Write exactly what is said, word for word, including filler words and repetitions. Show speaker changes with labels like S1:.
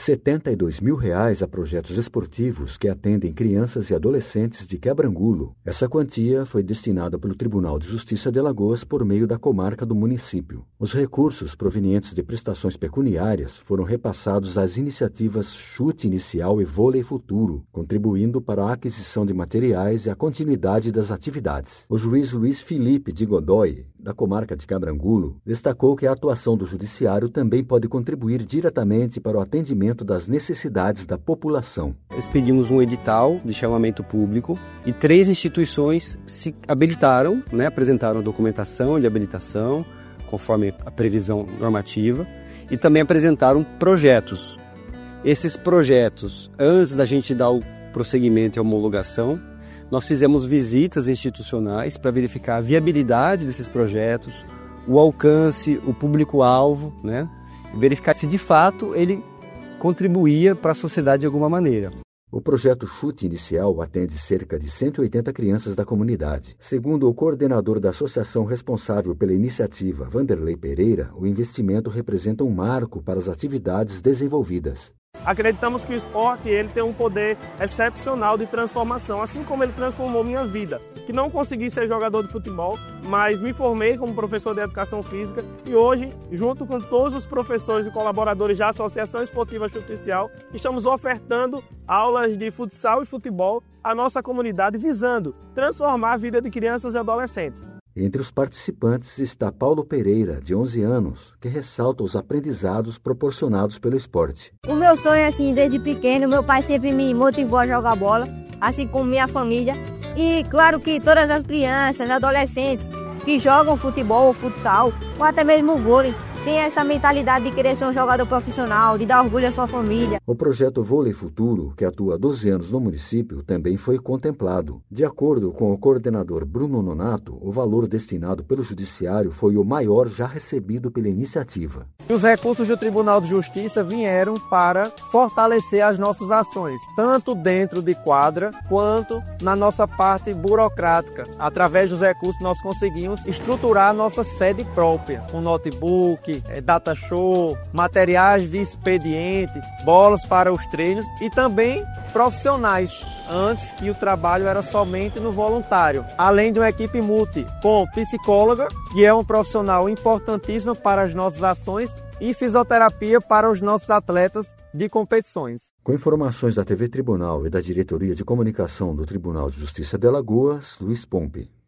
S1: setenta e dois mil reais a projetos esportivos que atendem crianças e adolescentes de Quebrangulo. Essa quantia foi destinada pelo Tribunal de Justiça de Alagoas por meio da comarca do município. Os recursos provenientes de prestações pecuniárias foram repassados às iniciativas Chute Inicial e Vôlei Futuro, contribuindo para a aquisição de materiais e a continuidade das atividades. O juiz Luiz Felipe de Godoy, da comarca de Quebrangulo, destacou que a atuação do judiciário também pode contribuir diretamente para o atendimento das necessidades da população.
S2: Expedimos um edital de chamamento público e três instituições se habilitaram, né, apresentaram documentação de habilitação, conforme a previsão normativa, e também apresentaram projetos. Esses projetos, antes da gente dar o prosseguimento e a homologação, nós fizemos visitas institucionais para verificar a viabilidade desses projetos, o alcance, o público-alvo, né? Verificar se de fato ele contribuía para a sociedade de alguma maneira.
S1: O projeto Chute Inicial atende cerca de cento e oitenta crianças da comunidade. Segundo o coordenador da associação responsável pela iniciativa, Vanderlei Pereira, o investimento representa um marco para as atividades desenvolvidas.
S3: Acreditamos que o esporte ele tem um poder excepcional de transformação, assim como ele transformou minha vida, que não consegui ser jogador de futebol, mas me formei como professor de educação física e hoje, junto com todos os professores e colaboradores da Associação Esportiva Chute Inicial, estamos ofertando aulas de futsal e futebol à nossa comunidade, visando transformar a vida de crianças e adolescentes.
S1: Entre os participantes está Paulo Pereira, de onze anos, que ressalta os aprendizados proporcionados pelo esporte.
S4: O meu sonho é assim, desde pequeno, meu pai sempre me motivou a jogar bola, assim como minha família. E claro que todas as crianças, adolescentes que jogam futebol, futsal, ou até mesmo vôlei, tem essa mentalidade de querer ser um jogador profissional, de dar orgulho à sua família.
S1: O projeto Vôlei Futuro, que atua há doze anos no município, também foi contemplado. De acordo com o coordenador Bruno Nonato, o valor destinado pelo Judiciário foi o maior já recebido pela iniciativa.
S5: Os recursos do Tribunal de Justiça vieram para fortalecer as nossas ações, tanto dentro de quadra quanto na nossa parte burocrática. Através dos recursos nós conseguimos estruturar a nossa sede própria, com notebook, data show, materiais de expediente, bolas para os treinos e também profissionais. Antes que o trabalho era somente no voluntário, além de uma equipe multi com psicóloga, que é um profissional importantíssimo para as nossas ações, e fisioterapia para os nossos atletas de competições.
S1: Com informações da T V Tribunal e da Diretoria de Comunicação do Tribunal de Justiça de Alagoas, Luiz Pompe.